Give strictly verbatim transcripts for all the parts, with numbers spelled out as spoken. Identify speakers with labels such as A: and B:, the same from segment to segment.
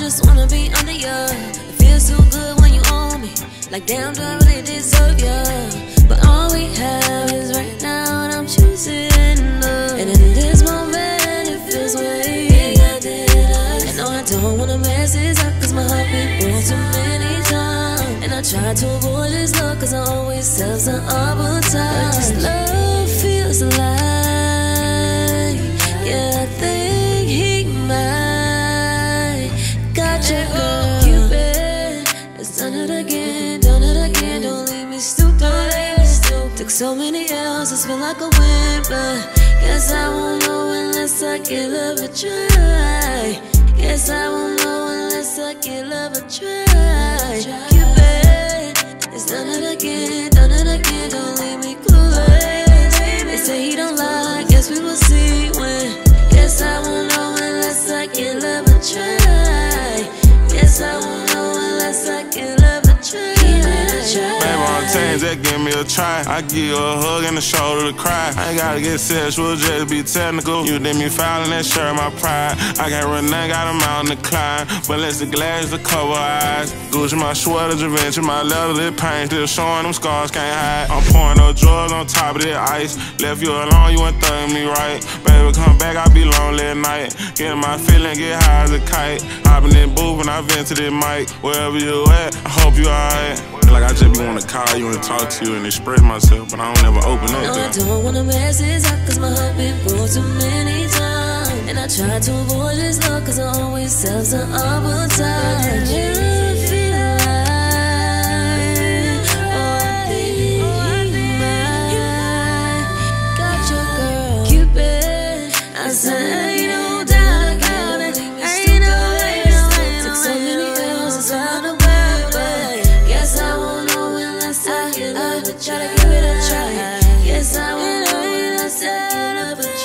A: just wanna be under you. It feels too good when you own me. Like damn, do I really deserve you? But all we have is right now, and I'm choosing love. And in this moment, it feels way bigger than us. And no, I don't wanna mess this up, cause my heart been broke too many times. And I try to avoid this love, cause I always have some other time. But this love feels alive. Yeah, I think he might. Got you, girl. Cupid has done it again, done it again. Don't leave me stupid. Took so many L's, I feel like a win, but guess I won't know unless I give love a try. Guess I won't know unless I give love a try. Cupid has done it again, done it again. Don't leave me clueless. They say he don't lie, guess we will see when. Guess I won't know unless I give love a try. Guess I won't know unless I give love a try.
B: Baby, on things that give me a try. I give you a hug and a shoulder to cry. I ain't gotta get sexual, just be technical. You did me fouling that shirt, my pride. I can't run nothing, got a mountain to climb. But let's the glass to cover eyes. Gucci my sweater, Givenchy my leather, this pain still showing them scars, can't hide. I'm pouring up drugs on top of that ice. Left you alone, you ain't thugging me right. Baby, come back, I be lonely at night. Getting my feeling, get high as a kite. Hopping in booth and I vent to this mic. Wherever you at, I hope you alright. Like I just be wanna call you and talk to you and express myself, but I don't ever open up.
A: No, I don't wanna mess this up, cause my heart been broke too many times. And I try to avoid this love, cause I always have some other time. You feel like, oh, I think mine. Got your girl, Cupid. I said, ain't no doubt about it. Ain't no, ain't no, ain't no. Took so many L's, it's out of try to give it a try. Yes, I won't know unless I love a try.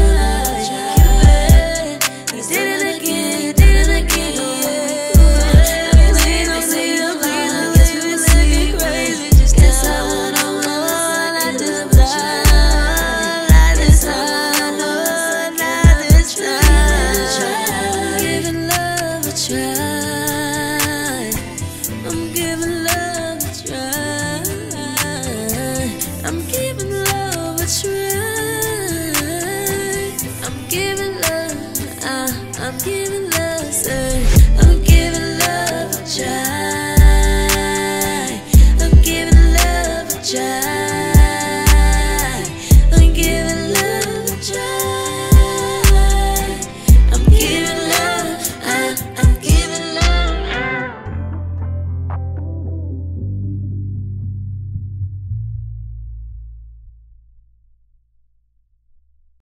A: He did it again, did it again. I mean, they don't see the line. I guess we was looking crazy. Just guess I won't know unless I give it a try. Like this time, no, not this time. Giving love a try. I'm giving love a try. I'm giving love a try. I'm giving love, uh, I'm giving love, say, I'm giving love a try. I'm giving love a try.